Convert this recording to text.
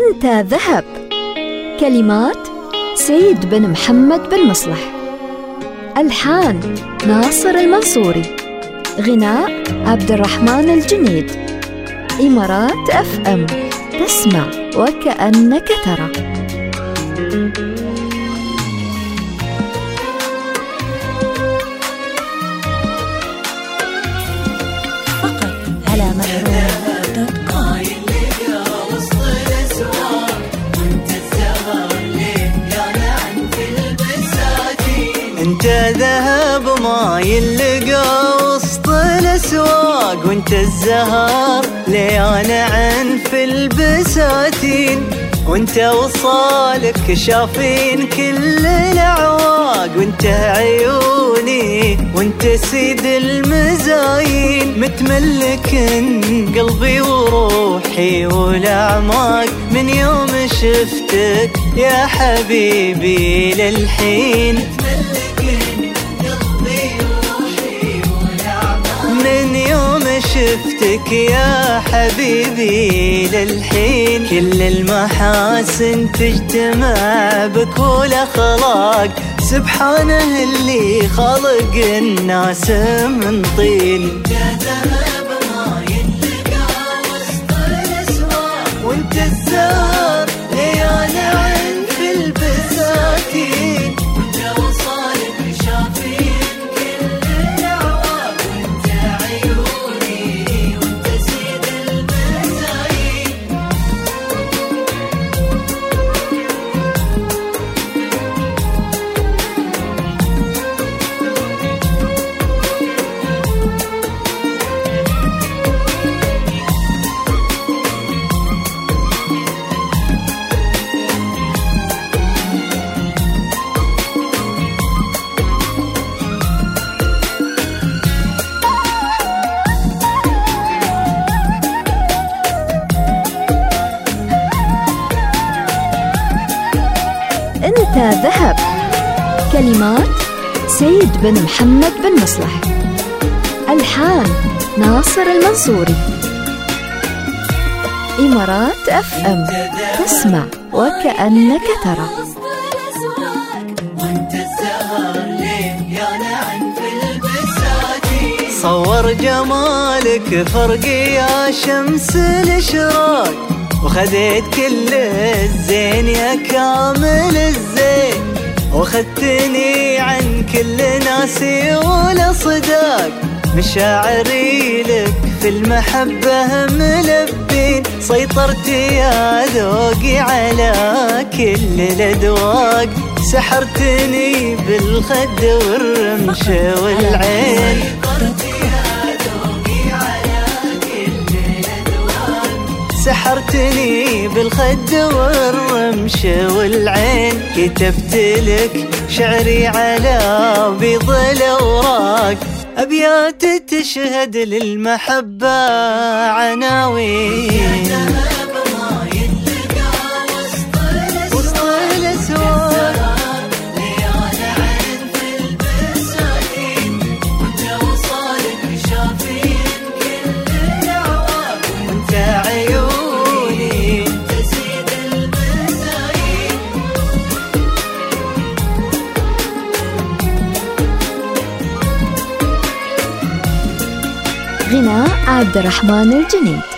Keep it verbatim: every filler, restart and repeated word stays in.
أنت ذهب. كلمات سيد بن محمد بن مصلح. ألحان ناصر المنصوري. غناء عبد الرحمن الجنيد. إمارات أف أم. تسمع وكأنك ترى. فقط على مهروم دوت كوم. انت ذهب ما يلقى وسط الاسواق، وانت الزهر ليانا عن في البساتين، وانت وصالك شافين كل الاعواق، وانت عيوني وانت سيد المزاين، متملك قلبي وروحي والاعماق، من يوم شفتك يا حبيبي للحين، من يوم شفتك يا حبيبي للحين، كل المحاسن تجتمع بك والاخلاق، سبحانه اللي خلق الناس من طين. يا ذهب ما يلقى وسط الاسواق، وانت الزهر ليانا عن في البساتين، وانت وصالك شافين كل الاعواق، وانت عيوني وانت سيد المزايين. أنت ذهب. كلمات سيد بن محمد بن مصلح. ألحان ناصر المنصوري. إمارات أف أم. تسمع وكأنك ترى. صور جمالك فرق يا شمس الإشراق، وخذيت كل الزين يا كامل الزين، وخدتني عن كل ناسي والأصداق، مشاعري لك في المحبة ملبين، سيطرت يا ذوقي على كل الأذواق، سحرتني بالخد والرمش والعين، سحرتني بالخد والرمش والعين، كتبت لك شعري على بيض الأوراق، أبيات تشهد للمحبة عناوين. وسط الأسواق ليانا عن في البساتين، وانت وصالك شافين كل الأعواق، وانت عيوني وانت سيد المزايين. غناء عبد الرحمن الجنيد.